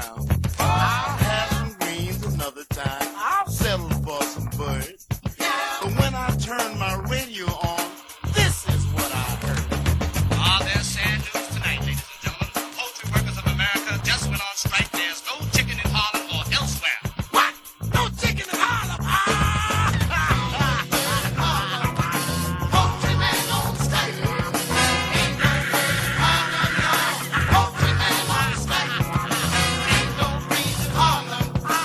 ground. I'll have some greens another time. I'll settle for some birds. But when I turn my radio on, this is what I heard. Ah, there's sad news tonight, ladies and gentlemen. Poultry workers of America just went on strike. There's no chicken in Harlem or elsewhere. What? No chicken in Harlem? Poultry man on strike. Ain't no breeze in Harlem, no. Poultry man on strike. Ain't no breeze in Harlem.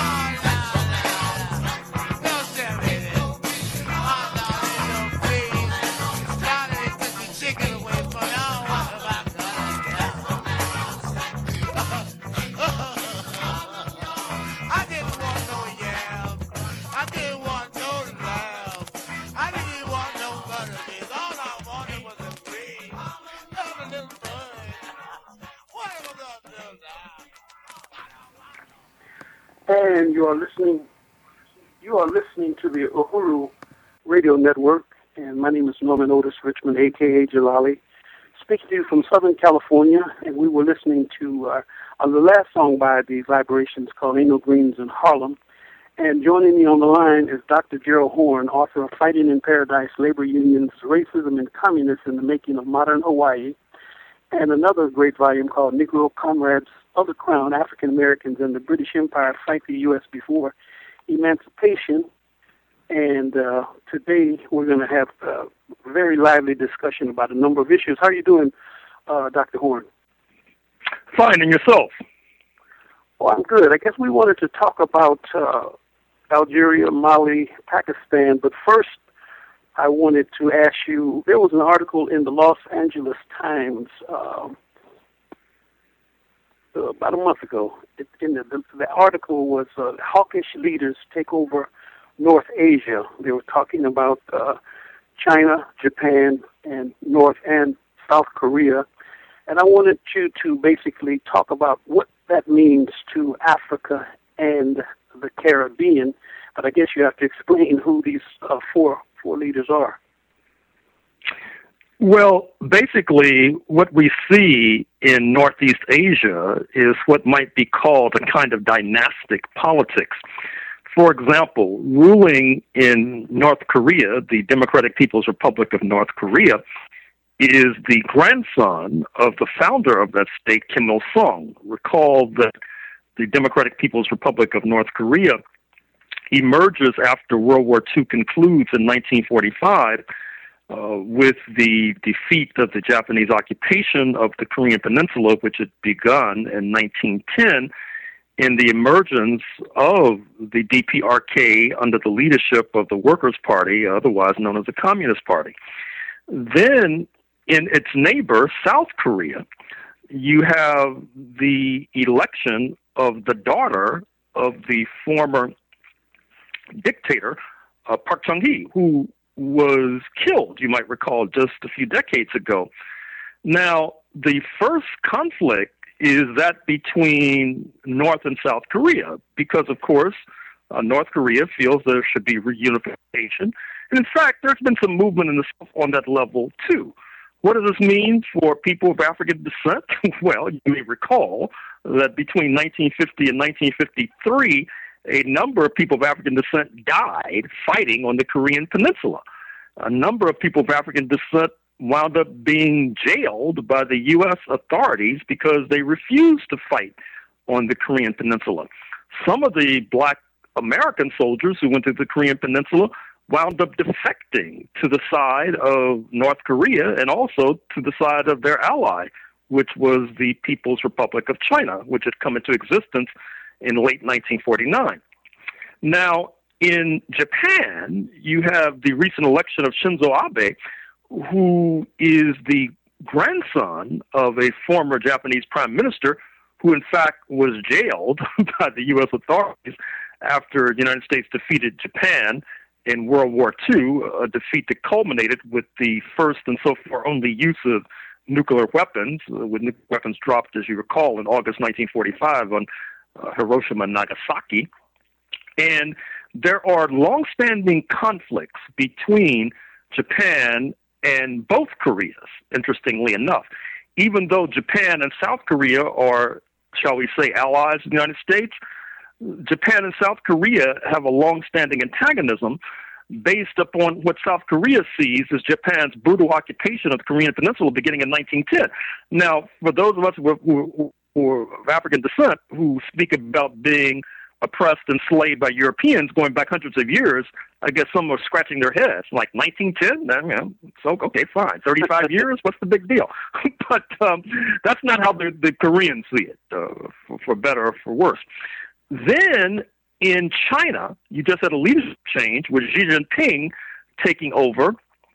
And you are listening to the Uhuru Radio Network, and my name is Norman Otis Richmond, a.k.a. Jalali, speaking to you from Southern California, and we were listening to the last song by the Vibrations called Ain't No Greens in Harlem, and joining me on the line is Dr. Gerald Horne, author of Fighting in Paradise, Labor Unions, Racism and Communists in the Making of Modern Hawaii, and another great volume called Negro Comrades of the Crown, African Americans and the British Empire Fight the U.S. Before Emancipation. And today we're going to have a very lively discussion about a number of issues. How are you doing, Dr. Horne? Fine, and yourself? Well, I'm good. I guess we wanted to talk about Algeria, Mali, Pakistan, but first I wanted to ask you, there was an article in the Los Angeles Times about a month ago. The article was hawkish leaders take over North Asia. They were talking about China, Japan, and North and South Korea. And I wanted you to basically talk about what that means to Africa and the Caribbean. But I guess you have to explain who these four leaders are. Well, basically, what we see in Northeast Asia is what might be called a kind of dynastic politics. For example, ruling in North Korea, the Democratic People's Republic of North Korea, is the grandson of the founder of that state, Kim Il-sung. Recall that the Democratic People's Republic of North Korea emerges after World War II concludes in 1945 with the defeat of the Japanese occupation of the Korean Peninsula, which had begun in 1910, in the emergence of the DPRK under the leadership of the Workers' Party, otherwise known as the Communist Party. Then, in its neighbor, South Korea, you have the election of the daughter of the former dictator, Park Chung-hee, who was killed, you might recall, just a few decades ago. Now, the first conflict is that between North and South Korea, because, of course, North Korea feels there should be reunification. And, in fact, there's been some movement in the South on that level, too. What does this mean for people of African descent? Well, you may recall that between 1950 and 1953, a number of people of African descent died fighting on the Korean Peninsula. A number of people of African descent wound up being jailed by the U.S. authorities because they refused to fight on the Korean Peninsula. Some of the black American soldiers who went to the Korean Peninsula wound up defecting to the side of North Korea and also to the side of their ally, which was the People's Republic of China, which had come into existence in late 1949. Now, in Japan, you have the recent election of Shinzo Abe, who is the grandson of a former Japanese prime minister who, in fact, was jailed by the U.S. authorities after the United States defeated Japan in World War II, a defeat that culminated with the first and so far only use of nuclear weapons, with nuclear weapons dropped, as you recall, in August 1945 on Hiroshima and Nagasaki. And there are longstanding conflicts between Japan and both Koreas, interestingly enough. Even though Japan and South Korea are shall we say, allies of the United States. Japan and South Korea have a long-standing antagonism based upon what South Korea sees as Japan's brutal occupation of the Korean Peninsula beginning in 1910. Now, for those of us who are of African descent who speak about being oppressed and enslaved by Europeans going back hundreds of years, I guess some are scratching their heads. Like 1910? So, okay, fine. 35 years? What's the big deal? But that's not how the Koreans see it, for better or for worse. Then in China, you just had a leadership change with Xi Jinping taking over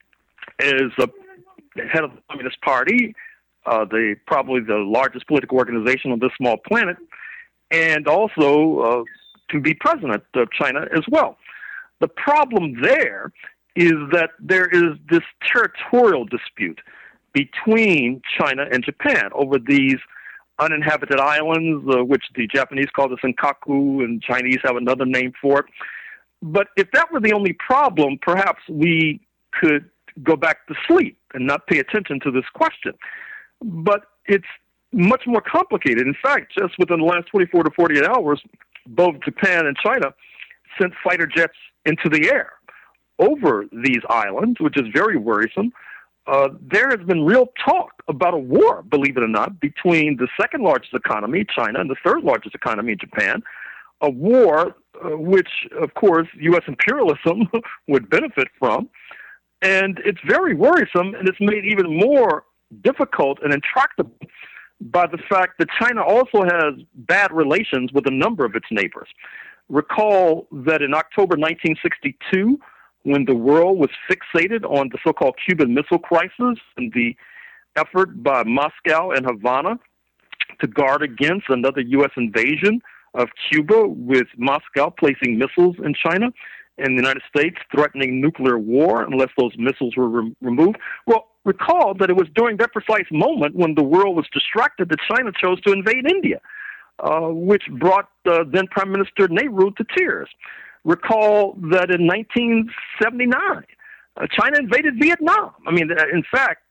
as head of the Communist Party, probably the largest political organization on this small planet, and also to be president of China as well. The problem there is that there is this territorial dispute between China and Japan over these uninhabited islands, which the Japanese call the Senkaku and Chinese have another name for it. But if that were the only problem, perhaps we could go back to sleep and not pay attention to this question. But it's much more complicated. In fact, just within the last 24 to 48 hours, both Japan and China sent fighter jets into the air over these islands, which is very worrisome. There has been real talk about a war, believe it or not, between the second largest economy, China, and the third largest economy, Japan, a war which, of course, U.S. imperialism would benefit from. And it's very worrisome, and it's made even more difficult and intractable by the fact that China also has bad relations with a number of its neighbors. Recall that in October 1962, when the world was fixated on the so-called Cuban Missile Crisis and the effort by Moscow and Havana to guard against another U.S. invasion of Cuba, with Moscow placing missiles in China and the United States threatening nuclear war unless those missiles were removed. Well, recall that it was during that precise moment when the world was distracted that China chose to invade India, which brought then Prime Minister Nehru to tears. Recall that in 1979, China invaded Vietnam. I mean, in fact,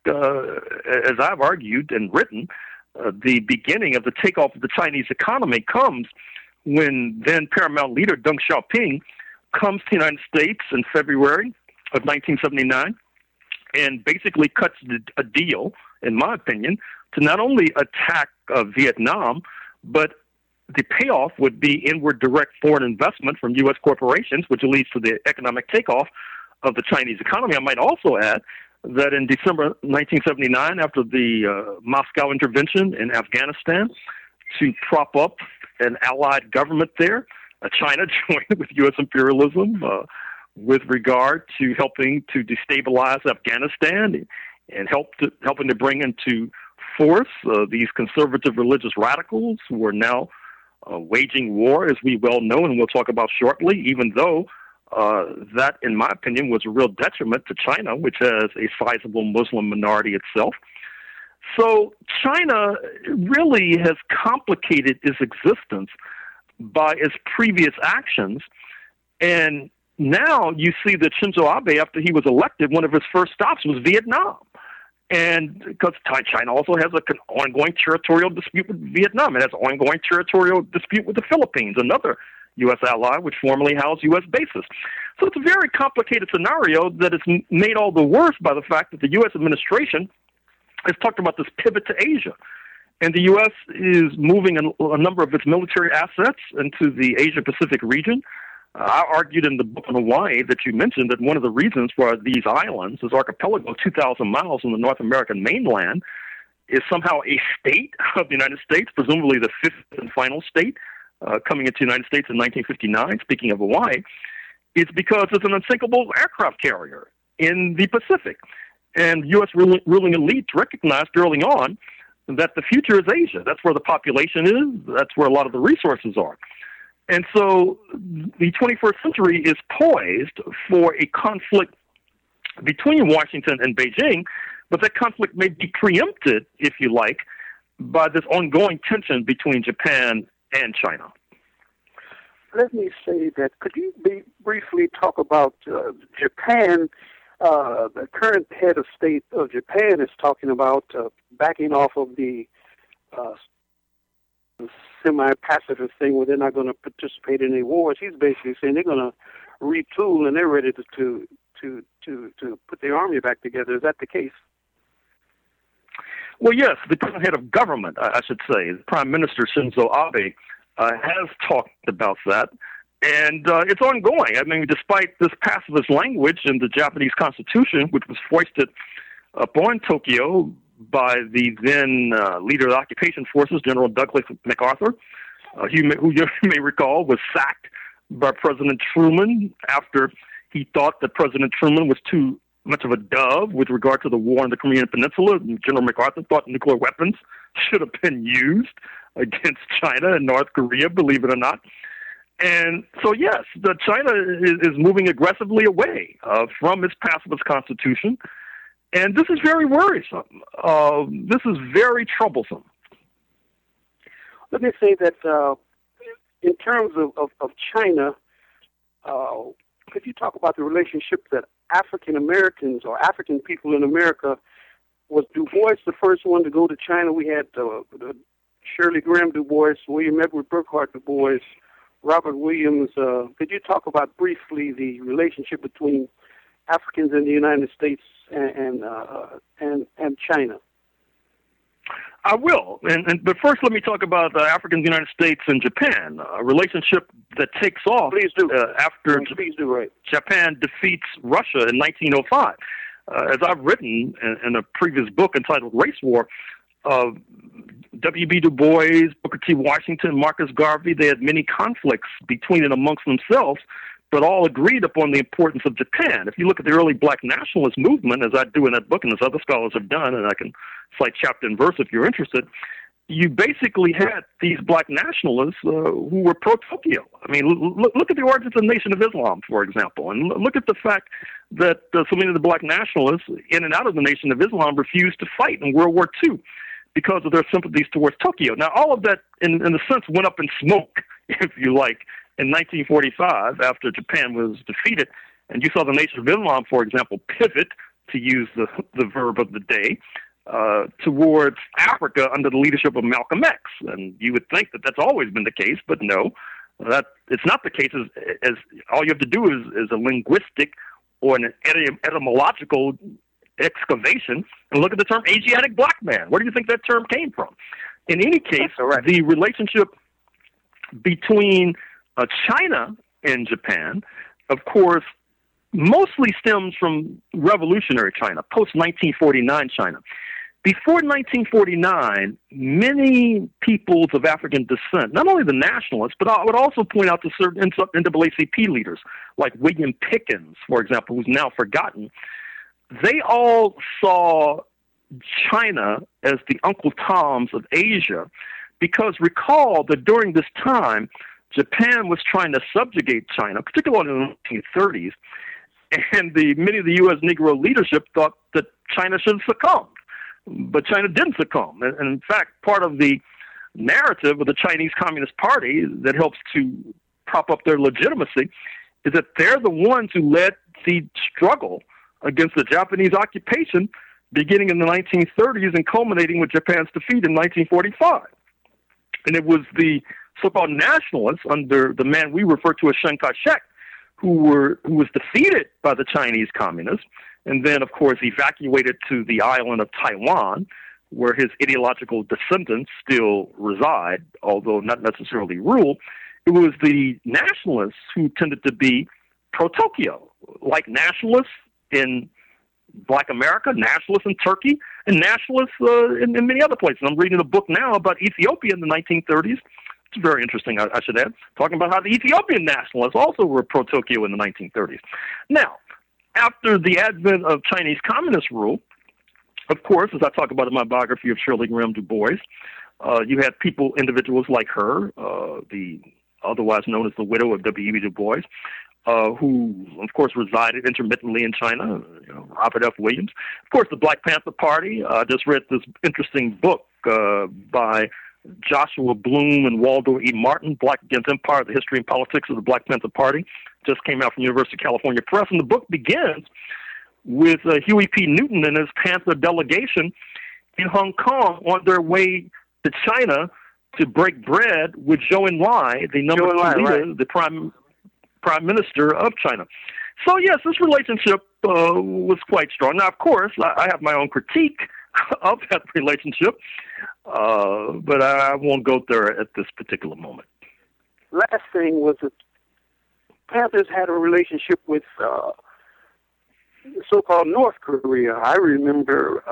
as I've argued and written, the beginning of the takeoff of the Chinese economy comes when then paramount leader Deng Xiaoping comes to the United States in February of 1979 and basically cuts a deal, in my opinion, to not only attack Vietnam, but the payoff would be inward direct foreign investment from U.S. corporations, which leads to the economic takeoff of the Chinese economy. I might also add that in December 1979, after the Moscow intervention in Afghanistan to prop up an allied government there, China joined with U.S. imperialism with regard to helping to destabilize Afghanistan and helping to bring into force these conservative religious radicals who are now waging war, as we well know, and we'll talk about shortly, even though that, in my opinion, was a real detriment to China, which has a sizable Muslim minority itself. So China really has complicated its existence by its previous actions, and now you see that Shinzo Abe, after he was elected, one of his first stops was Vietnam. And because China also has an ongoing territorial dispute with Vietnam. It has an ongoing territorial dispute with the Philippines, another U.S. ally, which formerly housed U.S. bases. So it's a very complicated scenario that is made all the worse by the fact that the U.S. administration has talked about this pivot to Asia. And the U.S. is moving a number of its military assets into the Asia-Pacific region. I argued in the book on Hawaii that you mentioned that one of the reasons for these islands, this archipelago 2,000 miles from the North American mainland, is somehow a state of the United States, presumably the fifth and final state coming into the United States in 1959, speaking of Hawaii, is because it's an unsinkable aircraft carrier in the Pacific. And U.S. ruling elites recognized early on that the future is Asia. That's where the population is. That's where a lot of the resources are. And so the 21st century is poised for a conflict between Washington and Beijing, but that conflict may be preempted, if you like, by this ongoing tension between Japan and China. Let me say that, could you briefly talk about Japan? The current head of state of Japan is talking about backing off of the semi-pacifist thing where they're not going to participate in any wars. He's basically saying they're going to retool and they're ready to put their army back together. Is that the case? Well, yes, the current head of government, I should say, Prime Minister Shinzo Abe, has talked about that, and it's ongoing. I mean, despite this pacifist language in the Japanese Constitution, which was foisted upon Tokyo by the then leader of the occupation forces, General Douglas MacArthur, who you may recall was sacked by President Truman after he thought that President Truman was too much of a dove with regard to the war on the Korean Peninsula. General MacArthur thought nuclear weapons should have been used against China and North Korea, believe it or not. And so, yes, China is moving aggressively away from its pacifist constitution, and this is very worrisome. This is very troublesome. Let me say that in terms of China, could you talk about the relationship that African Americans or African people in America, was Du Bois the first one to go to China? We had Shirley Graham Du Bois, William Edward Burghardt Du Bois, Robert Williams. Could you talk about briefly the relationship between Africans in the United States and China? I will, but first let me talk about Africans in the United States and Japan, a relationship that takes off after Japan defeats Russia in 1905. As I've written in a previous book entitled Race War, W.B. Du Bois, Booker T. Washington, Marcus Garvey, they had many conflicts between and amongst themselves, but all agreed upon the importance of Japan. If you look at the early black nationalist movement, as I do in that book and as other scholars have done, and I can cite chapter and verse if you're interested, you basically had these black nationalists who were pro-Tokyo. I mean, look at the origins of the Nation of Islam, for example, and look at the fact that so many of the black nationalists in and out of the Nation of Islam refused to fight in World War II because of their sympathies towards Tokyo. Now, all of that, in a sense, went up in smoke, if you like, in 1945 after Japan was defeated, and you saw the Nation of Islam, for example, pivot, to use the verb of the day, towards Africa under the leadership of Malcolm X. And you would think that that's always been the case, but no, that it's not the case. As all you have to do is a linguistic or an etymological excavation and look at the term Asiatic black man. Where do you think that term came from? In any case, the relationship between China and Japan, of course, mostly stems from revolutionary China, post-1949 China. Before 1949, many peoples of African descent, not only the nationalists, but I would also point out to certain NAACP leaders, like William Pickens, for example, who's now forgotten, they all saw China as the Uncle Toms of Asia, because recall that during this time, Japan was trying to subjugate China, particularly in the 1930s, and many of the U.S. Negro leadership thought that China should have succumbed. But China didn't succumb. And in fact, part of the narrative of the Chinese Communist Party that helps to prop up their legitimacy is that they're the ones who led the struggle against the Japanese occupation beginning in the 1930s and culminating with Japan's defeat in 1945. And it was the so-called nationalists under the man we refer to as Chiang Kai-shek who was defeated by the Chinese communists and then, of course, evacuated to the island of Taiwan, where his ideological descendants still reside, although not necessarily rule. It was the nationalists who tended to be pro-Tokyo, like nationalists in Black America, nationalists in Turkey, and nationalists in many other places. I'm reading a book now about Ethiopia in the 1930s. It's very interesting, I should add, talking about how the Ethiopian nationalists also were pro-Tokyo in the 1930s. Now, after the advent of Chinese communist rule, of course, as I talk about in my biography of Shirley Graham Du Bois, you had individuals like her, the otherwise known as the widow of W.E.B. Du Bois, who, of course, resided intermittently in China, Robert F. Williams. Of course, the Black Panther Party. I just read this interesting book by Joshua Bloom and Waldo E. Martin, Black Against Empire, The History and Politics of the Black Panther Party. Just came out from University of California Press. And the book begins with Huey P. Newton and his Panther delegation in Hong Kong on their way to China to break bread with Zhou Enlai, the number 2 leader, right, the prime minister of China. So yes, this relationship was quite strong. Now, of course, I have my own critique of that relationship, but I won't go there at this particular moment. Last thing was that Panthers had a relationship with so-called North Korea. I remember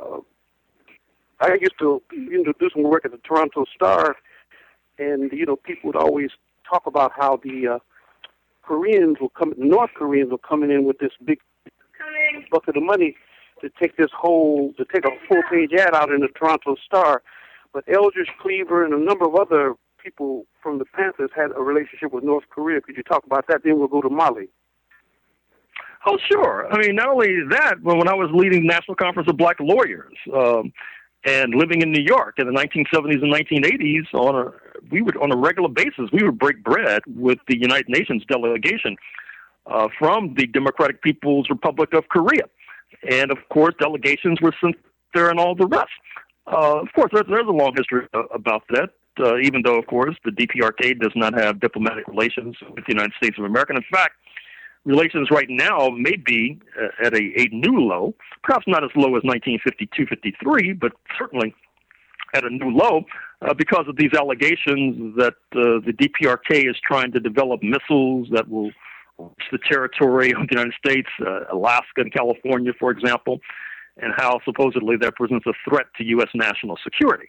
I used to do some work at the Toronto Star, and people would always talk about how the North Koreans were coming in with this big bucket of money to take a full-page ad out in the Toronto Star. But Eldridge Cleaver and a number of other people from the Panthers had a relationship with North Korea. Could you talk about that? Then we'll go to Mali. Oh, sure. I mean, not only that, but when I was leading the National Conference of Black Lawyers and living in New York in the 1970s and 1980s, on a regular basis, we would break bread with the United Nations delegation from the Democratic People's Republic of Korea. And, of course, delegations were sent there and all the rest. Of course, there's a long history about that, even though, of course, the DPRK does not have diplomatic relations with the United States of America. In fact, relations right now may be at a new low, perhaps not as low as 1952-53, but certainly at a new low because of these allegations that the DPRK is trying to develop missiles that will reach the territory of the United States, Alaska and California, for example, and how supposedly that presents a threat to U.S. national security.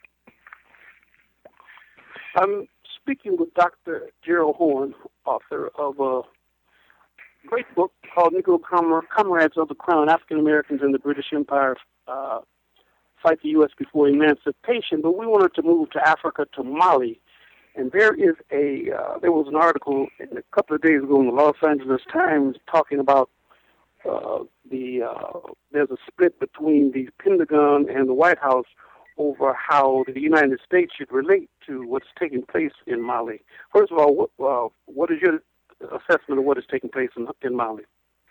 I'm speaking with Dr. Gerald Horne, author of a great book called Negro Comrades of the Crown, African Americans in the British Empire Fight the U.S. Before Emancipation. But we wanted to move to Africa, to Mali. And there was an article a couple of days ago in the Los Angeles Times talking about there's a split between the Pentagon and the White House over how the United States should relate to what's taking place in Mali. First of all, what is your assessment of what is taking place in Mali?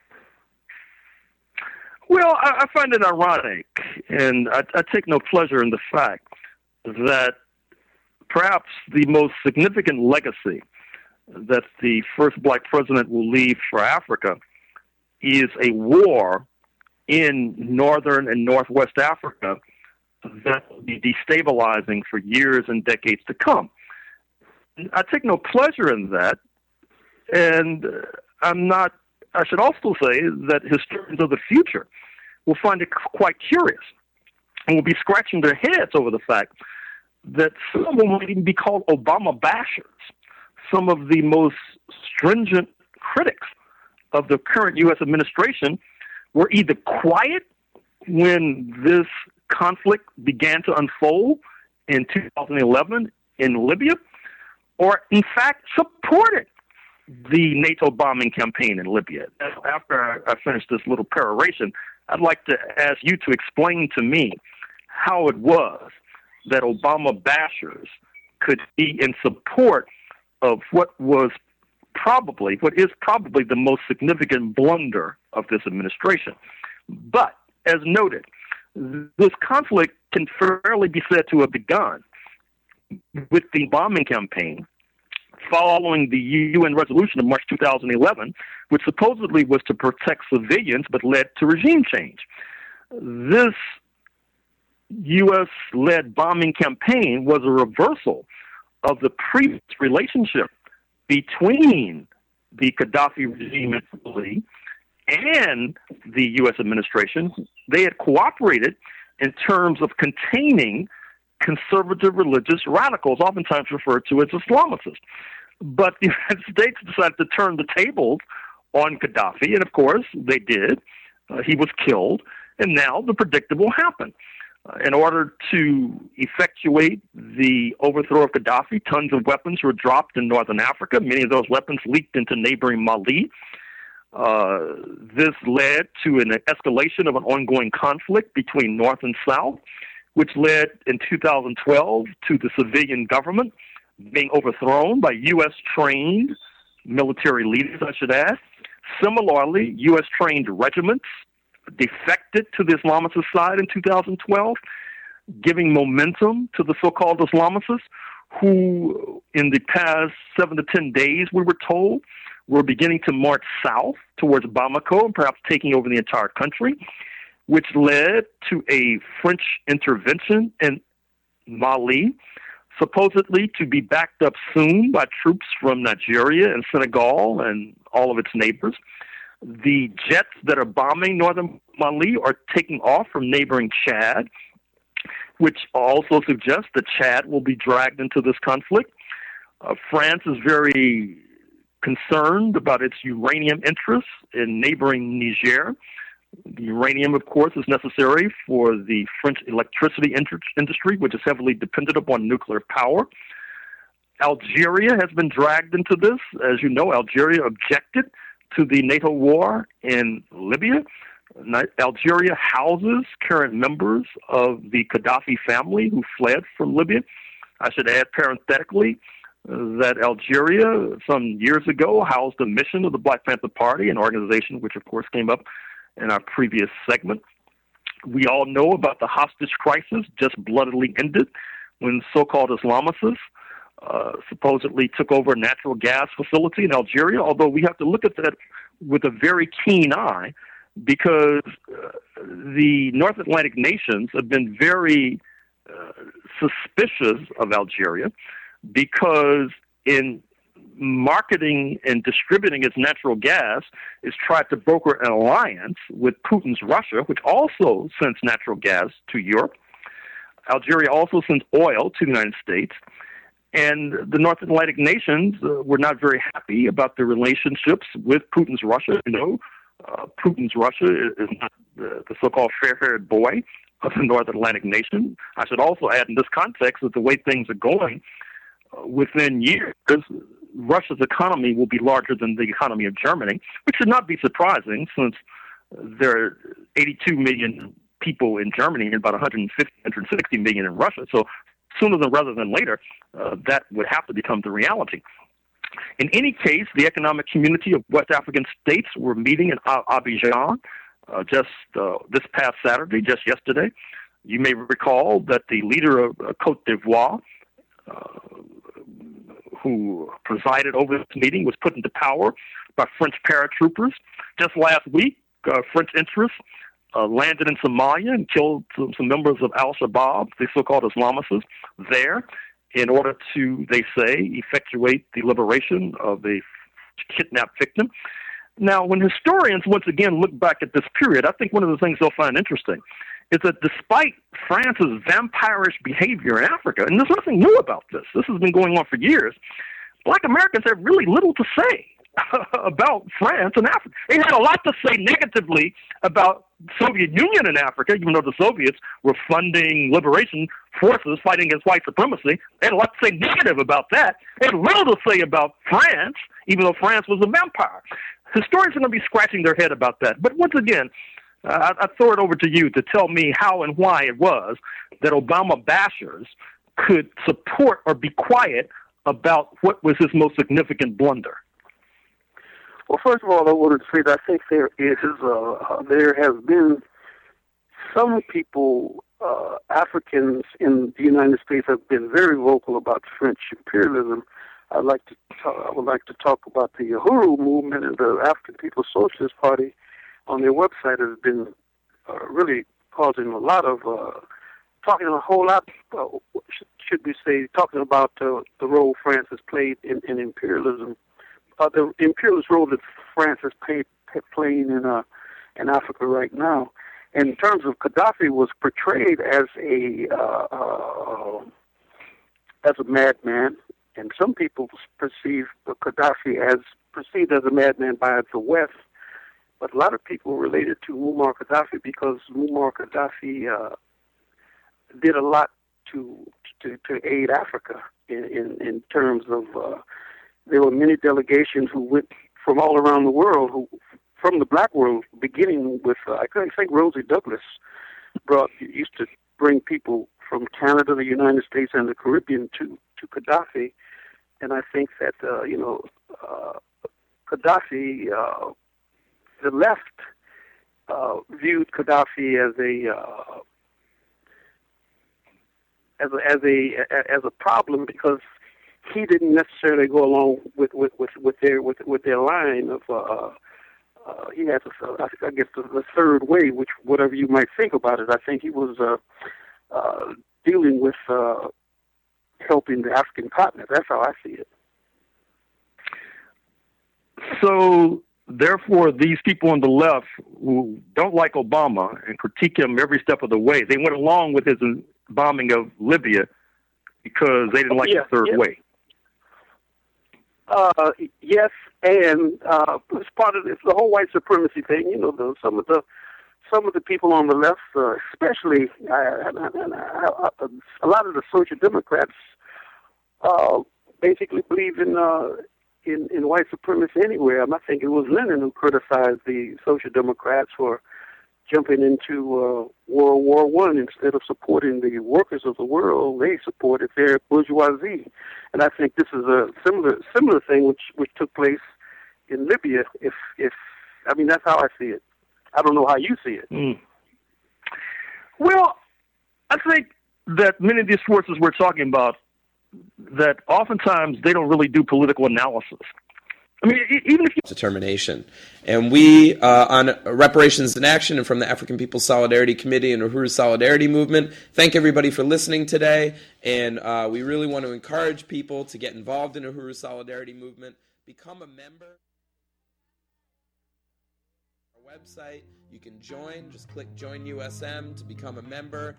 Well, I find it ironic, and I take no pleasure in the fact that perhaps the most significant legacy that the first black president will leave for Africa is a war in northern and northwest Africa that will be destabilizing for years and decades to come. I take no pleasure in that, and I should also say that historians of the future will find it quite curious and will be scratching their heads over the fact that some of them might even be called Obama bashers. Some of the most stringent critics of the current U.S. administration were either quiet when this conflict began to unfold in 2011 in Libya, or in fact supported the NATO bombing campaign in Libya. After I finish this little peroration, I'd like to ask you to explain to me how it was that Obama bashers could be in support of what is probably the most significant blunder of this administration. But, as noted, this conflict can fairly be said to have begun with the bombing campaign following the UN resolution of March 2011, which supposedly was to protect civilians but led to regime change. This U.S.-led bombing campaign was a reversal of the previous relationship between the Gaddafi regime in Italy and the U.S. administration. They had cooperated in terms of containing conservative religious radicals, oftentimes referred to as Islamists. But the United States decided to turn the tables on Gaddafi, and of course they did. He was killed, and now the predictable happened. In order to effectuate the overthrow of Gaddafi, tons of weapons were dropped in northern Africa. Many of those weapons leaked into neighboring Mali. This led to an escalation of an ongoing conflict between North and South, which led in 2012 to the civilian government being overthrown by U.S.-trained military leaders, I should add. Similarly, U.S.-trained regiments defected to the Islamicist side in 2012, giving momentum to the so-called Islamicists, who in the past 7 to 10 days, we were told, were beginning to march south towards Bamako and perhaps taking over the entire country, which led to a French intervention in Mali, supposedly to be backed up soon by troops from Nigeria and Senegal and all of its neighbors. The jets that are bombing northern Mali are taking off from neighboring Chad, which also suggests that Chad will be dragged into this conflict. France is very concerned about its uranium interests in neighboring Niger. The uranium, of course, is necessary for the French electricity industry, which is heavily dependent upon nuclear power. Algeria has been dragged into this. As you know, Algeria objected to the NATO war in Libya. Algeria houses current members of the Gaddafi family who fled from Libya. I should add parenthetically that Algeria, some years ago, housed a mission of the Black Panther Party, an organization which, of course, came up in our previous segment. We all know about the hostage crisis just bloodily ended when so-called Islamicists supposedly took over a natural gas facility in Algeria, although we have to look at that with a very keen eye because the North Atlantic nations have been very suspicious of Algeria because in marketing and distributing its natural gas is tried to broker an alliance with Putin's Russia, which also sends natural gas to Europe. Algeria also sends oil to the United States. And the North Atlantic nations were not very happy about their relationships with Putin's Russia. You know, Putin's Russia is not the so-called fair-haired boy of the North Atlantic nation. I should also add in this context that the way things are going, within years, Russia's economy will be larger than the economy of Germany, which should not be surprising since there are 82 million people in Germany and about 160 million in Russia. So sooner rather than later, that would have to become the reality. In any case, the Economic Community of West African States were meeting in Abidjan just this past Saturday, just yesterday. You may recall that the leader of Côte d'Ivoire, who presided over this meeting, was put into power by French paratroopers. Just last week, French interests landed in Somalia and killed some members of Al-Shabaab, the so-called Islamicists, there in order to, they say, effectuate the liberation of a kidnapped victim. Now, when historians once again look back at this period, I think one of the things they'll find interesting is that despite France's vampirish behavior in Africa, and there's nothing new about this, this has been going on for years, Black Americans have really little to say about France and Africa. They had a lot to say negatively about Soviet Union in Africa, even though the Soviets were funding liberation forces fighting against white supremacy. They had a lot to say negative about that. They had little to say about France, even though France was a vampire. Historians are going to be scratching their head about that. But once again, I throw it over to you to tell me how and why it was that Obama bashers could support or be quiet about what was his most significant blunder. Well, first of all, I wanted to say that I think there has been some people, Africans in the United States, have been very vocal about French imperialism. I would like to talk about the Uhuru movement and the African People's Socialist Party on their website has been really causing a lot of talking a whole lot. Should we say talking about the role France has played in imperialism. The imperialist role that France is playing in Africa right now. In terms of Gaddafi, was portrayed as a madman, and some people perceive Gaddafi as perceived as a madman by the West. But a lot of people related to Muammar Gaddafi because Muammar Gaddafi did a lot to aid Africa in terms of. There were many delegations who went from all around the world, from the black world, beginning with, I think Rosie Douglas used to bring people from Canada, the United States, and the Caribbean to Gaddafi. And I think that, Gaddafi, the left viewed Gaddafi a problem because he didn't necessarily go along with their line of he has I guess the third way, which whatever you might think about it, I think he was dealing with helping the African continent. That's how I see it. So, therefore, these people on the left who don't like Obama and critique him every step of the way, they went along with his bombing of Libya because they didn't like the third way. Yes, and it's part of the whole white supremacy thing. You know, some of the people on the left, especially a lot of the social democrats, basically believe in white supremacy anywhere. I think it was Lenin who criticized the social democrats for jumping into World War I instead of supporting the workers of the world. They supported their bourgeoisie, and I think this is a similar thing which took place in Libya. If I mean, that's how I see it. I don't know how you see it. Well, I think that many of these forces we're talking about, that oftentimes they don't really do political analysis. I mean, even if you... Determination. And we, on Reparations in Action and from the African People's Solidarity Committee and Uhuru Solidarity Movement, thank everybody for listening today. And we really want to encourage people to get involved in Uhuru Solidarity Movement, become a member. Our website, you can join. Just click Join USM to become a member.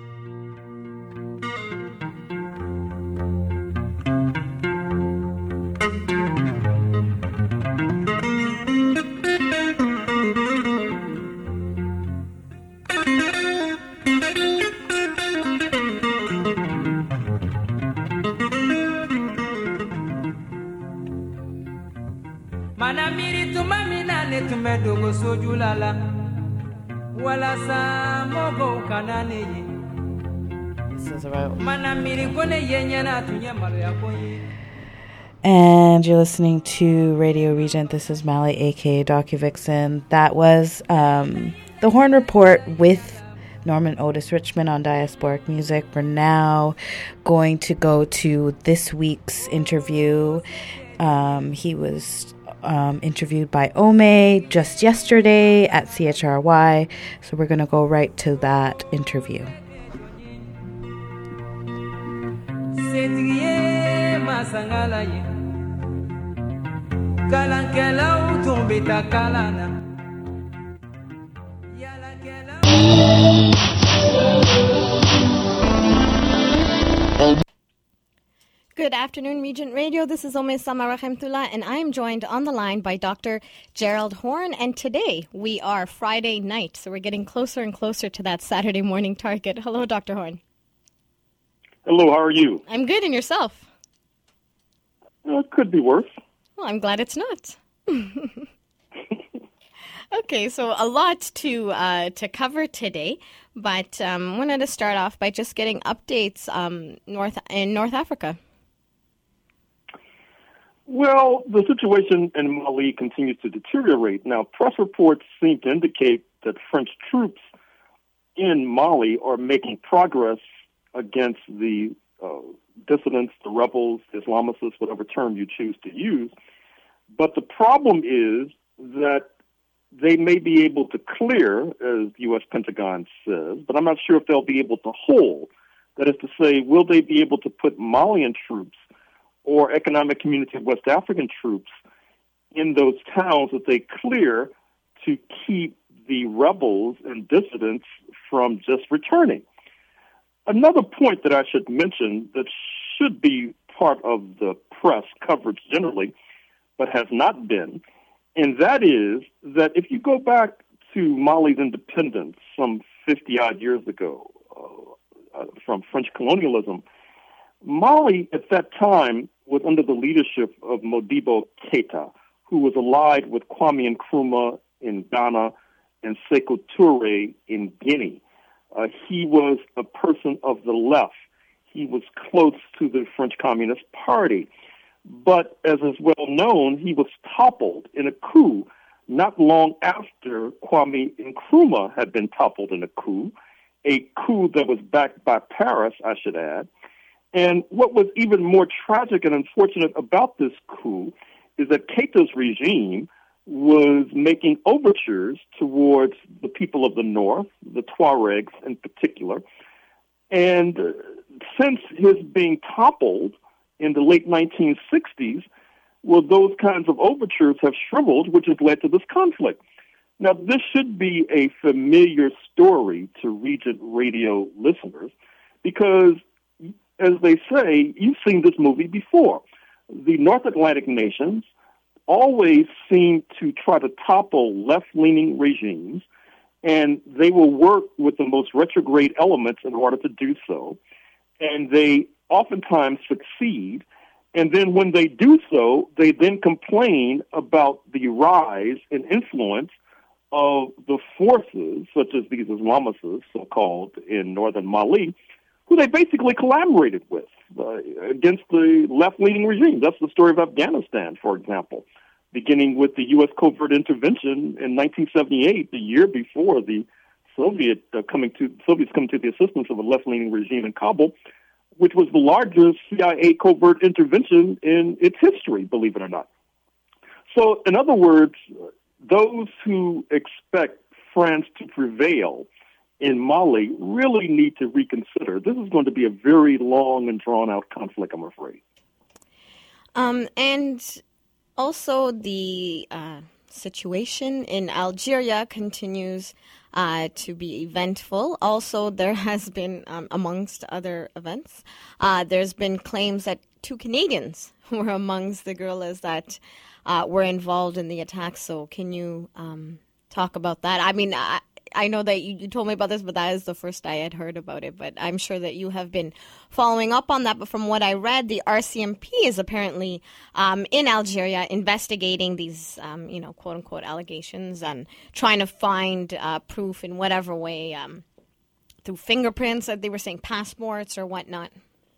Manamiri tumamina ne tumedogo sojulala wala sa mogo kanane ye. This is about. Manamiri kone yenyana tunyamalo yakoyi. And you're listening to Radio Regent. This is Mally, aka DocuVixen. That was the Horn Report with Norman Otis Richmond on Diasporic Music. We're now going to go to this week's interview. He was interviewed by Ome just yesterday at CHRY. So we're going to go right to that interview. Good afternoon, Regent Radio. This is Ome Sama Rahimtullah, and I am joined on the line by Dr. Gerald Horn. And today we are Friday night, so we're getting closer and closer to that Saturday morning target. Hello, Dr. Horn. Hello, how are you? I'm good, and yourself? It could be worse. Well, I'm glad it's not. Okay, so a lot to cover today, but wanted to start off by just getting updates in North Africa. Well, the situation in Mali continues to deteriorate. Now, press reports seem to indicate that French troops in Mali are making progress against the dissidents, the rebels, the Islamicists, whatever term you choose to use. But the problem is that they may be able to clear, as the U.S. Pentagon says, but I'm not sure if they'll be able to hold. That is to say, will they be able to put Malian troops or Economic Community of West African troops in those towns that they clear to keep the rebels and dissidents from just returning? Another point that I should mention that should be part of the press coverage generally, but has not been, and that is that if you go back to Mali's independence some 50-odd years ago from French colonialism, Mali at that time was under the leadership of Modibo Keita, who was allied with Kwame Nkrumah in Ghana and Sékou Touré in Guinea. He was a person of the left. He was close to the French Communist Party. But as is well known, he was toppled in a coup not long after Kwame Nkrumah had been toppled in a coup. a coup that was backed by Paris, I should add. And what was even more tragic and unfortunate about this coup is that Keita's regime was making overtures towards the people of the north, the Tuaregs in particular. And since his being toppled in the late 1960s, well, those kinds of overtures have shriveled, which has led to this conflict. Now, this should be a familiar story to Regent Radio listeners because, as they say, you've seen this movie before. The North Atlantic nations always seem to try to topple left-leaning regimes, and they will work with the most retrograde elements in order to do so. And they oftentimes succeed. And then when they do so, they then complain about the rise in influence of the forces, such as these Islamists, so-called, in northern Mali, who they basically collaborated with against the left-leaning regime. That's the story of Afghanistan, for example, beginning with the U.S. covert intervention in 1978, the year before the Soviets coming to the assistance of a left-leaning regime in Kabul, which was the largest CIA covert intervention in its history, believe it or not. So, in other words, those who expect France to prevail in Mali really need to reconsider. This is going to be a very long and drawn-out conflict, I'm afraid. And also the situation in Algeria continues to be eventful. Also, there has been, amongst other events, there's been claims that 2 Canadians were amongst the guerrillas that were involved in the attack. So can you talk about that? I mean, I know that you told me about this, but that is the first I had heard about it. But I'm sure that you have been following up on that. But from what I read, the RCMP is apparently in Algeria investigating these, quote-unquote allegations and trying to find proof in whatever way, through fingerprints, that they were saying passports or whatnot.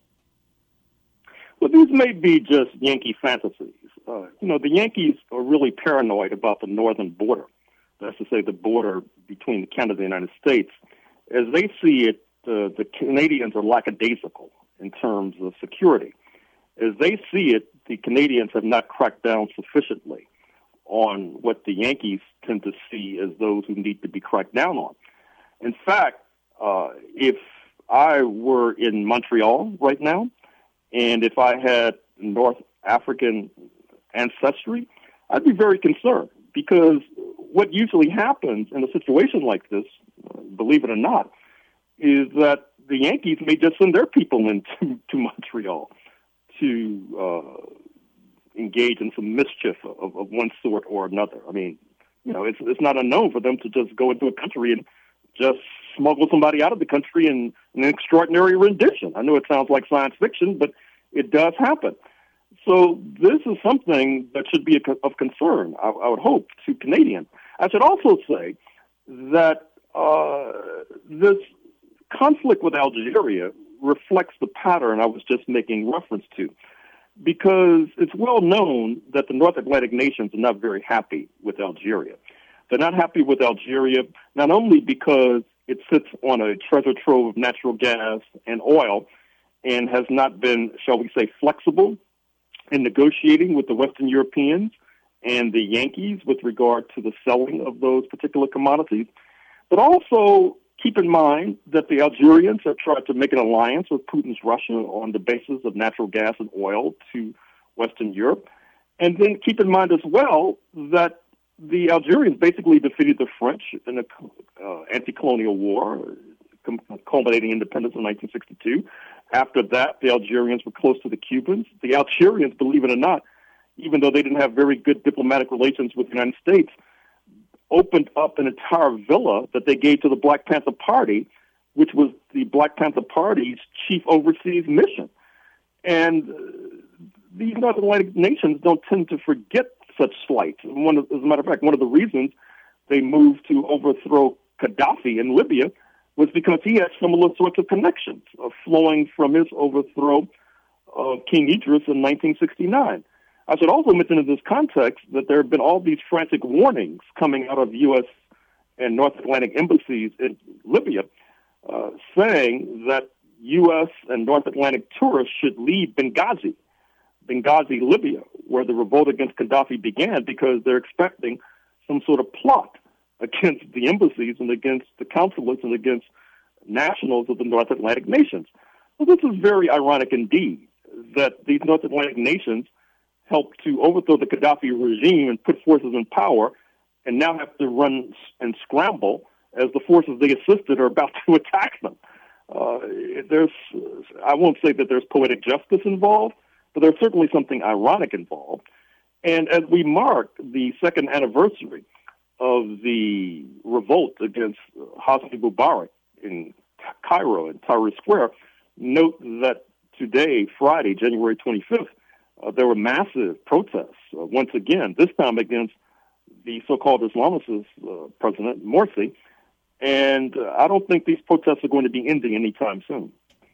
Well, these may be just Yankee fantasies. The Yankees are really paranoid about the northern border. That's to say, the border between Canada and the United States. As they see it, the Canadians are lackadaisical in terms of security. As they see it, the Canadians have not cracked down sufficiently on what the Yankees tend to see as those who need to be cracked down on. In fact, if I were in Montreal right now, and if I had North African ancestry, I'd be very concerned, because what usually happens in a situation like this, believe it or not, is that the Yankees may just send their people into Montreal to engage in some mischief of one sort or another. I mean, it's not unknown for them to just go into a country and just smuggle somebody out of the country in an extraordinary rendition. I know it sounds like science fiction, but it does happen. So this is something that should be of concern, I would hope, to Canadians. I should also say that this conflict with Algeria reflects the pattern I was just making reference to, because it's well known that the North Atlantic nations are not very happy with Algeria. They're not happy with Algeria not only because it sits on a treasure trove of natural gas and oil and has not been, shall we say, flexible in negotiating with the Western Europeans and the Yankees with regard to the selling of those particular commodities, but also keep in mind that the Algerians have tried to make an alliance with Putin's Russia on the basis of natural gas and oil to Western Europe. And then keep in mind as well that the Algerians basically defeated the French in the anti-colonial war, culminating independence in 1962. After that, the Algerians were close to the Cubans. The Algerians, believe it or not, even though they didn't have very good diplomatic relations with the United States, opened up an entire villa that they gave to the Black Panther Party, which was the Black Panther Party's chief overseas mission. And these North Atlantic nations don't tend to forget such slights. As a matter of fact, one of the reasons they moved to overthrow Gaddafi in Libya was because he had similar sorts of connections flowing from his overthrow of King Idris in 1969. I should also mention in this context that there have been all these frantic warnings coming out of U.S. and North Atlantic embassies in Libya saying that U.S. and North Atlantic tourists should leave Benghazi, Libya, where the revolt against Gaddafi began, because they're expecting some sort of plot against the embassies and against the consulates and against nationals of the North Atlantic nations. Well, this is very ironic indeed, that these North Atlantic nations helped to overthrow the Gaddafi regime and put forces in power, and now have to run and scramble as the forces they assisted are about to attack them. I won't say that there's poetic justice involved, but there's certainly something ironic involved. And as we mark the second anniversary of the revolt against Hosni Mubarak in Cairo and Tahrir Square, note that today, Friday, January 25th, there were massive protests, once again, this time against the so-called Islamicist President Morsi. And I don't think these protests are going to be ending anytime soon.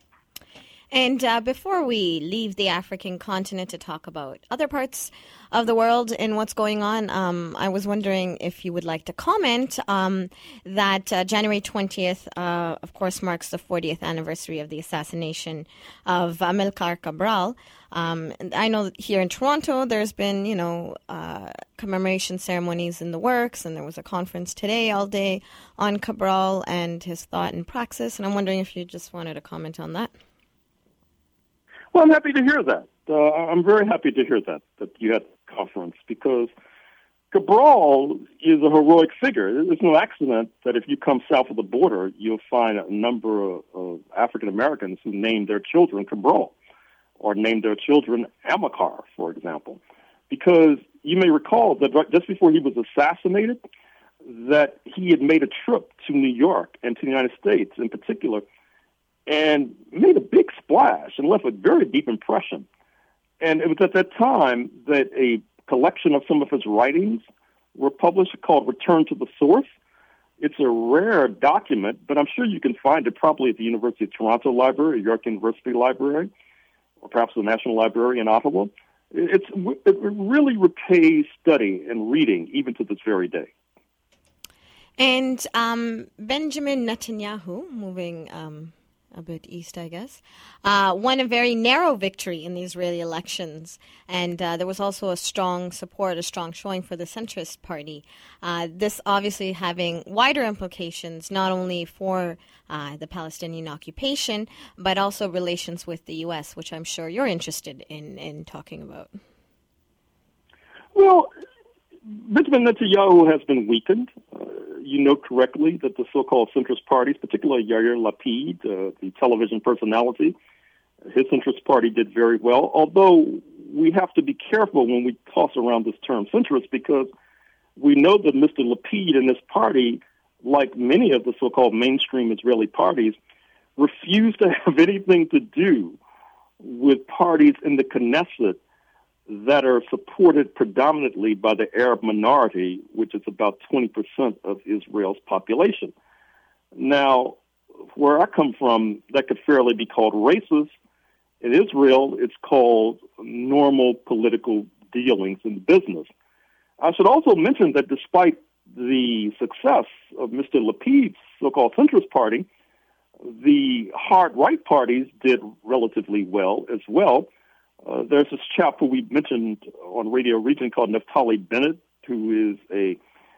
And before we leave the African continent to talk about other parts of the world and what's going on, I was wondering if you would like to comment that January 20th, of course, marks the 40th anniversary of the assassination of Amilcar Cabral. I know that here in Toronto, there's been, commemoration ceremonies in the works, and there was a conference today all day on Cabral and his thought and praxis. And I'm wondering if you just wanted to comment on that. Well, I'm happy to hear that. I'm very happy to hear that you had a conference, because Cabral is a heroic figure. It's no accident that if you come south of the border, you'll find a number of African Americans who named their children Cabral or named their children Amilcar, for example, because you may recall that just before he was assassinated, that he had made a trip to New York and to the United States in particular, and made a big splash and left a very deep impression. And it was at that time that a collection of some of his writings were published called Return to the Source. It's a rare document, but I'm sure you can find it probably at the University of Toronto Library, York University Library, or perhaps the National Library in Ottawa. It really repays study and reading even to this very day. And Benjamin Netanyahu, moving a bit east, I guess, won a very narrow victory in the Israeli elections. And there was also a strong support, a strong showing for the centrist party. This obviously having wider implications, not only for the Palestinian occupation, but also relations with the U.S., which I'm sure you're interested in talking about. Well, Benjamin Netanyahu has been weakened. You note correctly that the so-called centrist parties, particularly Yair Lapid, the television personality, his centrist party did very well, although we have to be careful when we toss around this term centrist, because we know that Mr. Lapid and his party, like many of the so-called mainstream Israeli parties, refuse to have anything to do with parties in the Knesset that are supported predominantly by the Arab minority, which is about 20% of Israel's population. Now, where I come from, that could fairly be called racist. In Israel, it's called normal political dealings in business. I should also mention that despite the success of Mr. Lapid's so-called centrist party, the hard right parties did relatively well as well. There's this chap who we mentioned on Radio Region called Naftali Bennett, who is a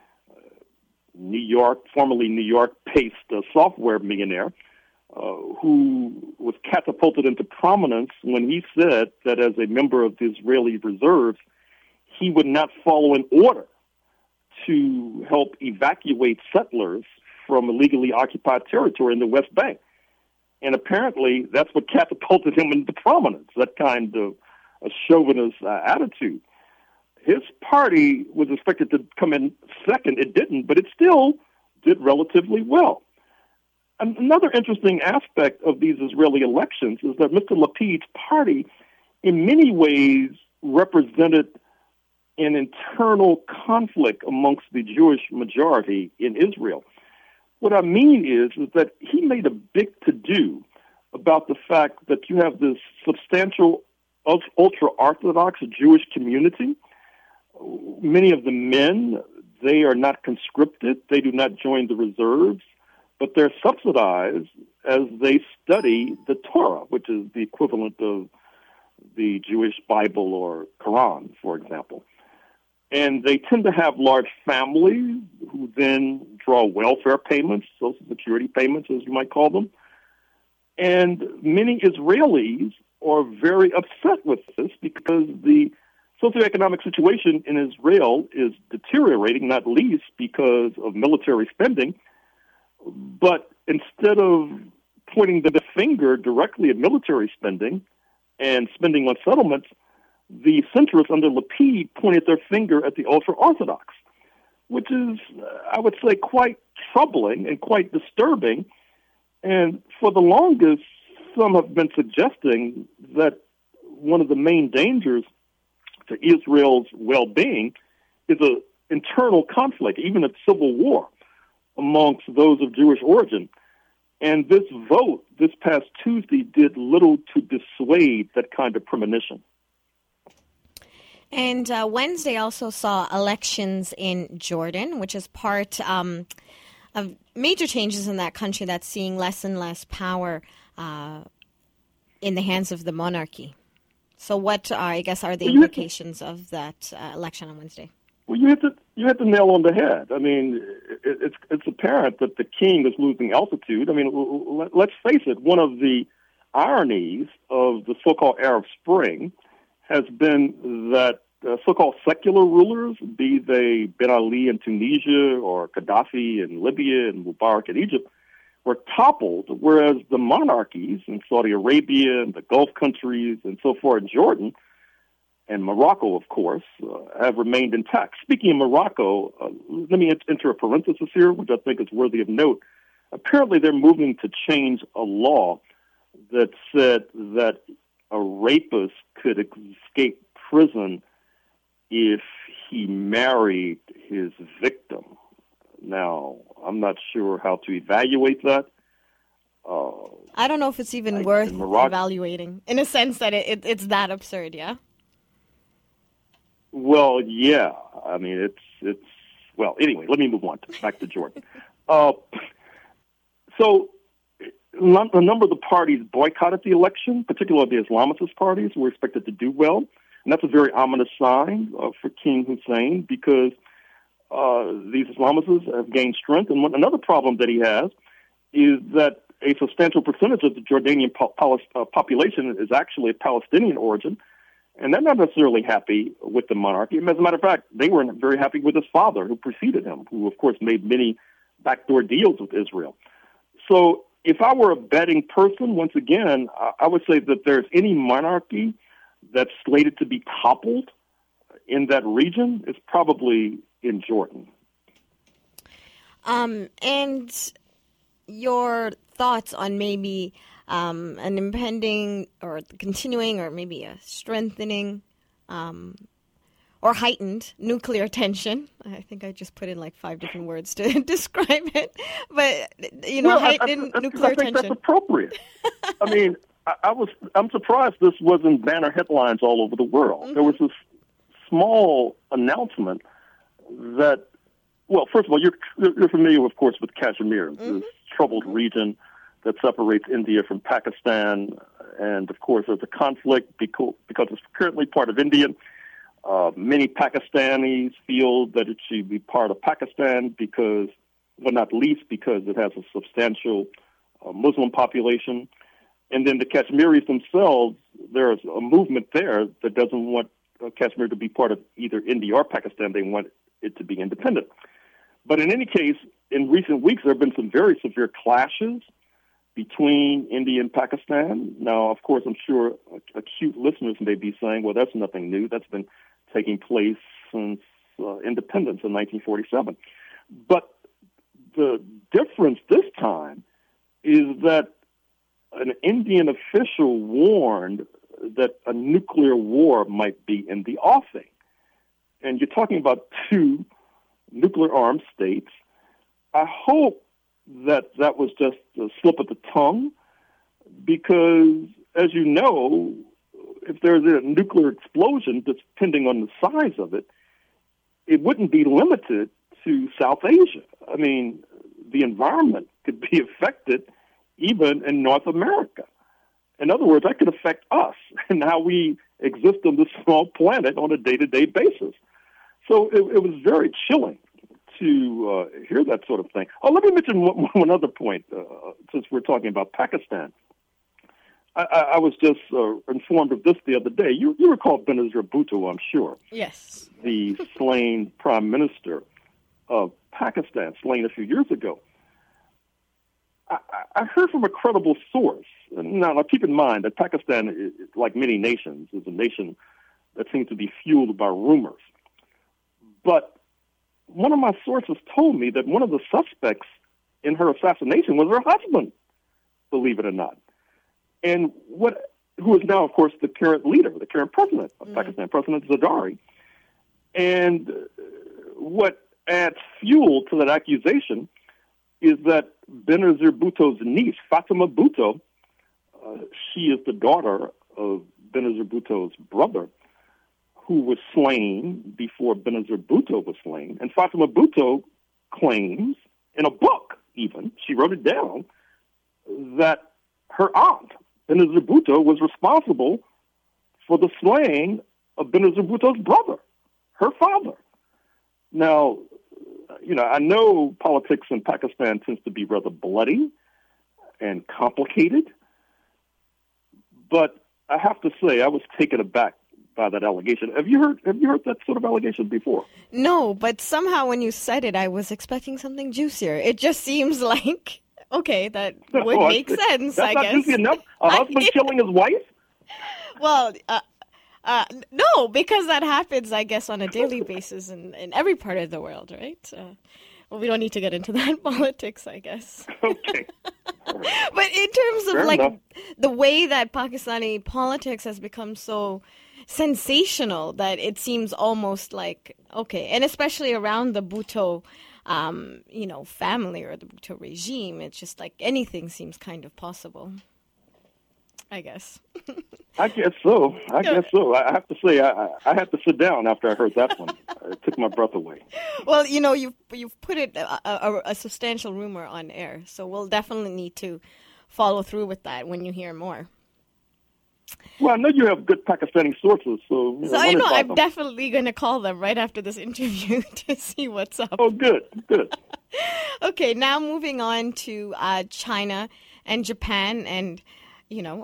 formerly New York-based software millionaire, who was catapulted into prominence when he said that as a member of the Israeli reserves, he would not follow an order to help evacuate settlers from illegally occupied territory in the West Bank. And apparently that's what catapulted him into prominence, that kind of a chauvinist attitude. His party was expected to come in second. It didn't, but it still did relatively well. Another interesting aspect of these Israeli elections is that Mr. Lapid's party, in many ways, represented an internal conflict amongst the Jewish majority in Israel. What I mean is that he made a big to-do about the fact that you have this substantial ultra-Orthodox Jewish community. Many of the men, they are not conscripted. They do not join the reserves. but they're subsidized as they study the Torah, which is the equivalent of the Jewish Bible or Quran, for example. And they tend to have large families who then draw welfare payments, Social Security payments, as you might call them. And many Israelis are very upset with this because the socioeconomic situation in Israel is deteriorating, not least because of military spending. But instead of pointing the finger directly at military spending and spending on settlements, the centrists under Lapid pointed their finger at the ultra-Orthodox, which is, I would say, quite troubling and quite disturbing. And for the longest, some have been suggesting that one of the main dangers to Israel's well-being is an internal conflict, even a civil war amongst those of Jewish origin. And this vote this past Tuesday did little to dissuade that kind of premonition. And Wednesday also saw elections in Jordan, which is part of major changes in that country that's seeing less and less power in the hands of the monarchy. So what, I guess, are the implications of that election on Wednesday? Well, you hit the nail on the head. I mean, it's apparent that the king is losing altitude. I mean, let's face it, one of the ironies of the so-called Arab Spring has been that so-called secular rulers, be they Ben Ali in Tunisia or Gaddafi in Libya and Mubarak in Egypt, were toppled, whereas the monarchies in Saudi Arabia and the Gulf countries and so forth in Jordan and Morocco, of course, have remained intact. Speaking of Morocco, let me enter a parenthesis here, which I think is worthy of note. Apparently they're moving to change a law that said that a rapist could escape prison if he married his victim. Now, I'm not sure how to evaluate that. I don't know if it's even worth evaluating, in a sense that it's that absurd, yeah? Well, yeah. I mean, it's well, anyway, let me move on back to Jordan. So a number of the parties boycotted the election, particularly the Islamist parties, who were expected to do well. And that's a very ominous sign for King Hussein because these Islamists have gained strength. And another problem that he has is that a substantial percentage of the Jordanian population is actually of Palestinian origin, and they're not necessarily happy with the monarchy. As a matter of fact, they weren't very happy with his father, who preceded him, who, of course, made many backdoor deals with Israel. So if I were a betting person, once again, I would say that there's any monarchy that's slated to be toppled in that region is probably in Jordan. And your thoughts on maybe an impending or continuing or maybe a strengthening or heightened nuclear tension. I think I just put in like 5 different words to describe it. But, heightened nuclear tension. I think that's appropriate. I mean, I'm surprised this wasn't banner headlines all over the world. Mm-hmm. There was this small announcement that, well, first of all, you're familiar, of course, with Kashmir, this troubled region that separates India from Pakistan. And, of course, there's a conflict because it's currently part of India. Many Pakistanis feel that it should be part of Pakistan because, well, not least because it has a substantial Muslim population. And then the Kashmiris themselves, there's a movement there that doesn't want Kashmir to be part of either India or Pakistan. They want it to be independent. But in any case, in recent weeks, there have been some very severe clashes between India and Pakistan. Now, of course, I'm sure acute listeners may be saying, well, that's nothing new. That's been taking place since independence in 1947. But the difference this time is that an Indian official warned that a nuclear war might be in the offing. And you're talking about 2 nuclear-armed states. I hope that was just a slip of the tongue because, as you know, if there's a nuclear explosion, depending on the size of it, it wouldn't be limited to South Asia. I mean, the environment could be affected even in North America. In other words, that could affect us and how we exist on this small planet on a day-to-day basis. So it was very chilling to hear that sort of thing. Oh, let me mention one other point, since we're talking about Pakistan. I was just informed of this the other day. You recall Benazir Bhutto, I'm sure. Yes. The slain prime minister of Pakistan, slain a few years ago. I heard from a credible source. Now, keep in mind that Pakistan, like many nations, is a nation that seems to be fueled by rumors. But one of my sources told me that one of the suspects in her assassination was her husband, believe it or not. And who is now, of course, the current leader, the current president of Pakistan, President Zardari. And what adds fuel to that accusation is that Benazir Bhutto's niece, Fatima Bhutto, she is the daughter of Benazir Bhutto's brother, who was slain before Benazir Bhutto was slain. And Fatima Bhutto claims, in a book even, she wrote it down, that her aunt, Benazir Bhutto, was responsible for the slaying of Benazir Bhutto's brother, her father. Now, I know politics in Pakistan tends to be rather bloody and complicated, but I have to say I was taken aback by that allegation. Have you heard that sort of allegation before? No, but somehow when you said it, I was expecting something juicier. It just seems like, okay, that would make sense, I guess. That's not juicy enough? A husband killing his wife? Well, no, because that happens, I guess, on a daily basis in every part of the world, right? Well, we don't need to get into that politics, I guess. Okay. But in terms of Fair enough. the way that Pakistani politics has become so sensational that it seems almost like, okay, and especially around the Bhutto, family or the Bhutto regime, it's just like anything seems kind of possible, I guess. I guess so. I I have to say, I had to sit down after I heard that one. It took my breath away. Well, you've put it a substantial rumor on air, so we'll definitely need to follow through with that when you hear more. Well, I know you have good Pakistani sources, so I'm definitely going to call them right after this interview to see what's up. Oh, good. Okay, now moving on to China and Japan and, war ?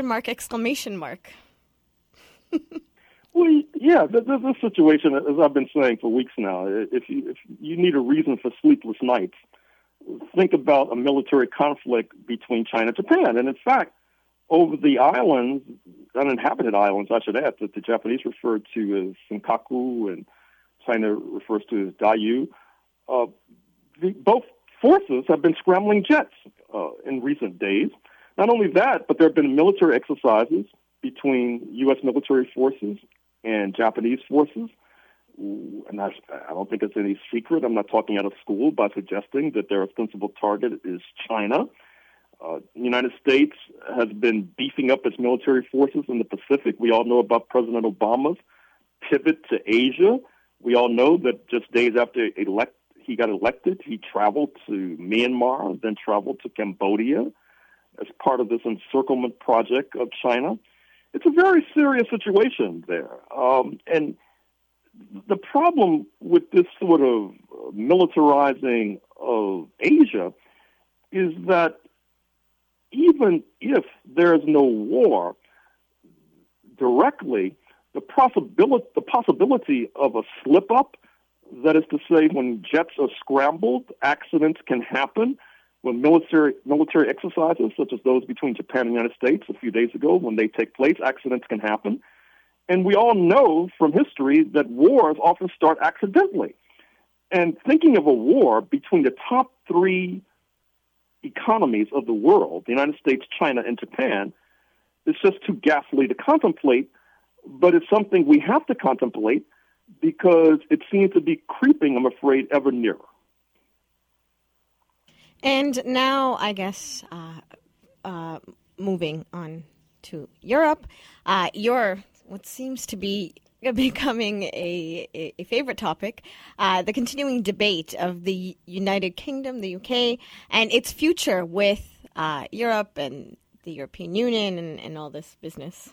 Well, yeah, this situation, as I've been saying for weeks now, if you need a reason for sleepless nights, think about a military conflict between China and Japan. And in fact, over the islands, uninhabited islands, I should add, that the Japanese refer to as Senkaku and China refers to as Diaoyu, both forces have been scrambling jets in recent days. Not only that, but there have been military exercises between U.S. military forces and Japanese forces. And I don't think it's any secret. I'm not talking out of school by suggesting that their ostensible target is China. The United States has been beefing up its military forces in the Pacific. We all know about President Obama's pivot to Asia. We all know that just days after he got elected, he traveled to Myanmar, then traveled to Cambodia as part of this encirclement project of China. It's a very serious situation there. And the problem with this sort of militarizing of Asia is that even if there is no war directly, the possibility of a slip-up, that is to say, when jets are scrambled, accidents can happen. When military exercises, such as those between Japan and the United States a few days ago, when they take place, accidents can happen. And we all know from history that wars often start accidentally. And thinking of a war between the top three economies of the world, the United States, China, and Japan, is just too ghastly to contemplate, but it's something we have to contemplate because it seems to be creeping, I'm afraid, ever nearer. And now, I guess, moving on to Europe, what seems to be becoming a favorite topic, the continuing debate of the United Kingdom, the UK, and its future with Europe and the European Union and all this business.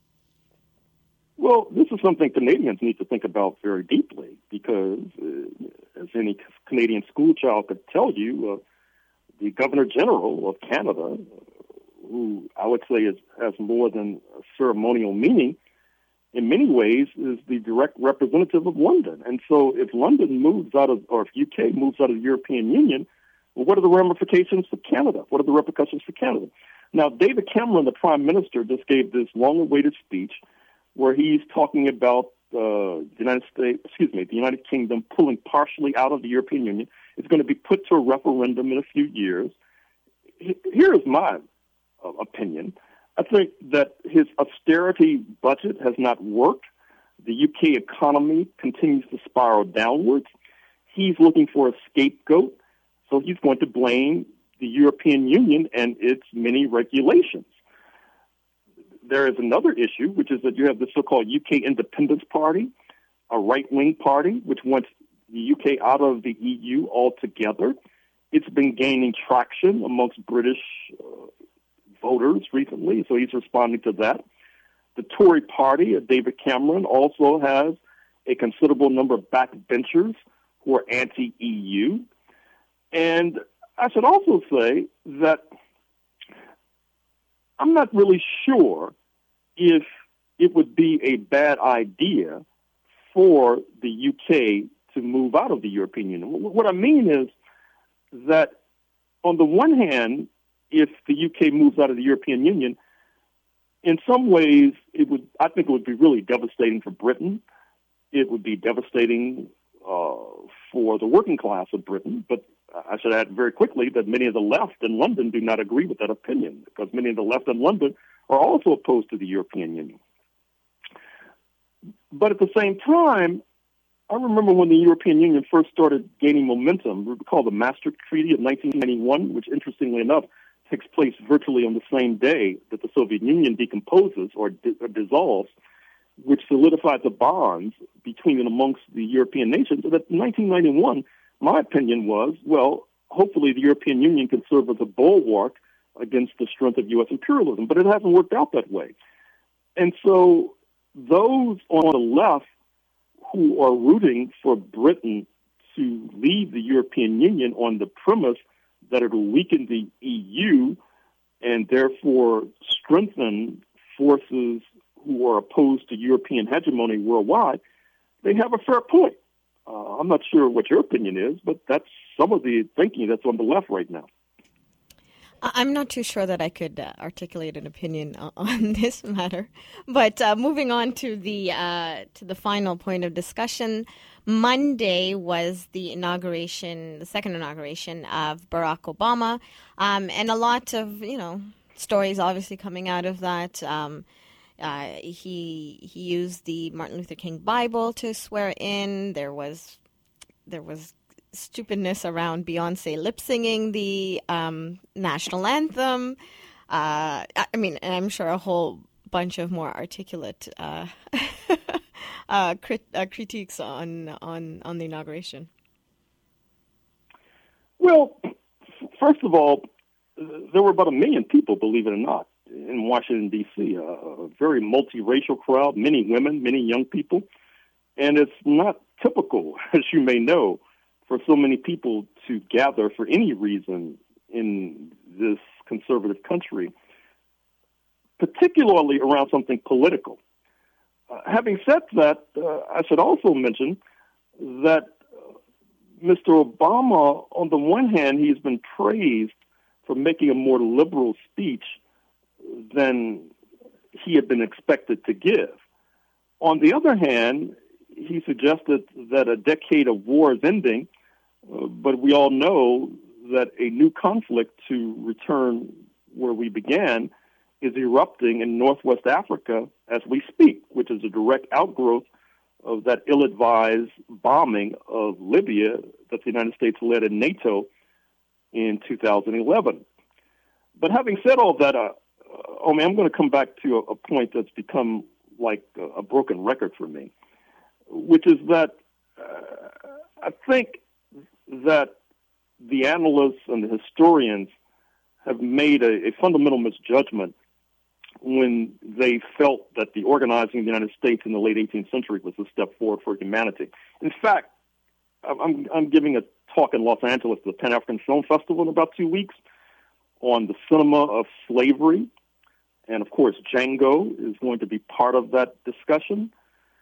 Well, this is something Canadians need to think about very deeply because, as any Canadian schoolchild could tell you, the Governor General of Canada, who I would say has more than a ceremonial meaning, in many ways is the direct representative of London. And so if London moves out of, or if UK moves out of the European Union, well, what are the ramifications for Canada? What are the repercussions for Canada? Now, David Cameron, the Prime Minister, just gave this long-awaited speech where he's talking about the United Kingdom pulling partially out of the European Union. It's going to be put to a referendum in a few years. Here is my opinion. I think that his austerity budget has not worked. The UK economy continues to spiral downwards. He's looking for a scapegoat, so he's going to blame the European Union and its many regulations. There is another issue, which is that you have the so-called UK Independence Party, a right-wing party, which wants the UK out of the EU altogether. It's been gaining traction amongst British voters recently, so he's responding to that. The Tory party of David Cameron also has a considerable number of backbenchers who are anti-EU. And I should also say that I'm not really sure if it would be a bad idea for the UK to move out of the European Union. What I mean is that on the one hand, if the UK moves out of the European Union, in some ways, I think it would be really devastating for Britain. It would be devastating for the working class of Britain. But I should add very quickly that many of the left in London do not agree with that opinion, because many of the left in London are also opposed to the European Union. But at the same time, I remember when the European Union first started gaining momentum, we recall the Maastricht Treaty of 1991, which interestingly enough takes place virtually on the same day that the Soviet Union decomposes or dissolves, which solidified the bonds between and amongst the European nations. And in 1991, my opinion was, well, hopefully the European Union can serve as a bulwark against the strength of U.S. imperialism, but it hasn't worked out that way. And so those on the left who are rooting for Britain to leave the European Union on the premise that it will weaken the EU and therefore strengthen forces who are opposed to European hegemony worldwide, they have a fair point. I'm not sure what your opinion is, but that's some of the thinking that's on the left right now. I'm not too sure that I could articulate an opinion on this matter, but moving on to the final point of discussion. Monday was the second inauguration of Barack Obama, and a lot of stories obviously coming out of that. He used the Martin Luther King Bible to swear in. There was stupidness around Beyonce lip singing the national anthem. And I'm sure a whole bunch of more articulate critiques on the inauguration. Well, first of all, there were about 1 million people, believe it or not, in Washington, D.C., a very multiracial crowd, many women, many young people. And it's not typical, as you may know, for so many people to gather for any reason in this conservative country, particularly around something political. Having said that, I should also mention that Mr. Obama, on the one hand, he's been praised for making a more liberal speech than he had been expected to give. On the other hand, he suggested that a decade of war is ending, but we all know that a new conflict, to return where we began, is erupting in Northwest Africa as we speak, which is a direct outgrowth of that ill-advised bombing of Libya that the United States led in NATO in 2011. But having said all that, I'm going to come back to a point that's become like a broken record for me, which is that I think that the analysts and the historians have made a fundamental misjudgment when they felt that the organizing of the United States in the late 18th century was a step forward for humanity. In fact, I'm giving a talk in Los Angeles at the Pan-African Film Festival in about 2 weeks on the cinema of slavery. And, of course, Django is going to be part of that discussion.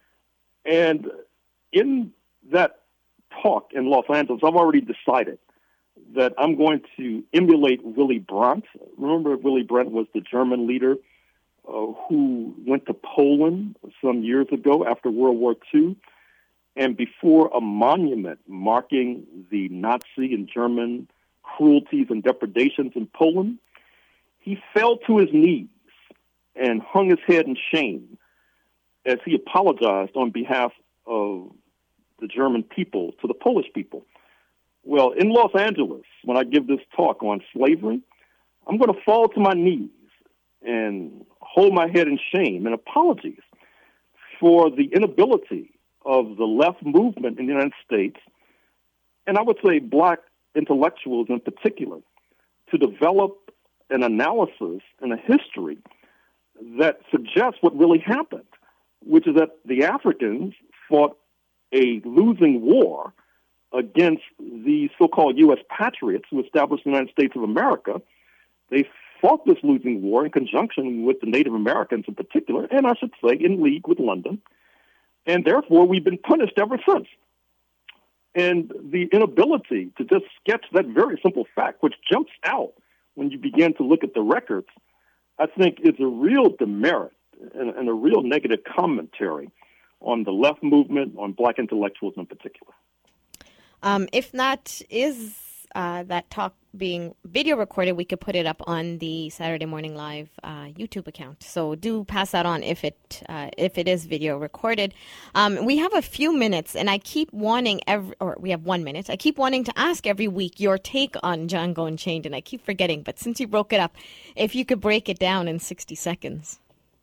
And in that talk in Los Angeles, I've already decided that I'm going to emulate Willy Brandt. Remember, Willy Brandt was the German leader who went to Poland some years ago after World War II. And before a monument marking the Nazi and German cruelties and depredations in Poland, he fell to his knees and hung his head in shame as he apologized on behalf of the German people to the Polish people. Well, in Los Angeles, when I give this talk on slavery, I'm going to fall to my knees and hold my head in shame and apologies for the inability of the left movement in the United States, and I would say black intellectuals in particular, to develop an analysis and a history that suggests what really happened, which is that the Africans fought a losing war against the so-called U.S. patriots who established the United States of America. They fought this losing war in conjunction with the Native Americans in particular, and I should say in league with London, and therefore we've been punished ever since. And the inability to just sketch that very simple fact, which jumps out when you begin to look at the records, I think is a real demerit and a real negative commentary on the left movement, on black intellectuals in particular. If that is that talk being video recorded, we could put it up on the Saturday Morning Live YouTube account. So do pass that on if it is video recorded. We have a few minutes, and I keep wanting we have 1 minute. I keep wanting to ask every week your take on Django Unchained, and I keep forgetting. But since you broke it up, if you could break it down in 60 seconds.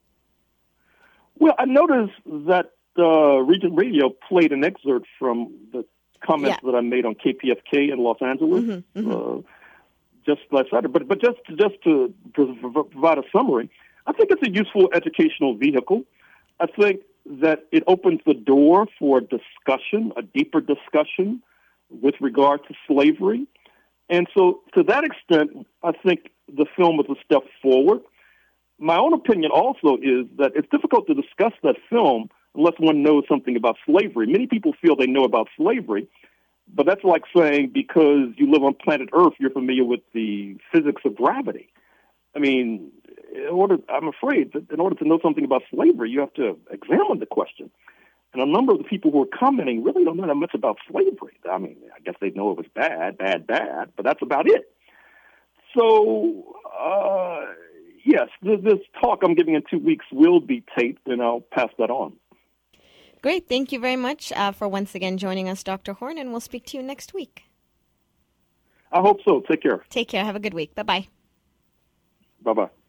Well, I noticed that Regent Radio played an excerpt from the comments that I made on KPFK in Los Angeles just last Saturday. But just to provide a summary, I think it's a useful educational vehicle. I think that it opens the door for discussion, a deeper discussion with regard to slavery. And so to that extent, I think the film is a step forward. My own opinion also is that it's difficult to discuss that film unless one knows something about slavery. Many people feel they know about slavery, but that's like saying because you live on planet Earth, you're familiar with the physics of gravity. I mean, I'm afraid that in order to know something about slavery, you have to examine the question. And a number of the people who are commenting really don't know that much about slavery. I mean, I guess they know it was bad, but that's about it. So, yes, this talk I'm giving in 2 weeks will be taped, and I'll pass that on. Great. Thank you very much for once again joining us, Dr. Horn, and we'll speak to you next week. I hope so. Take care. Take care. Have a good week. Bye-bye. Bye-bye.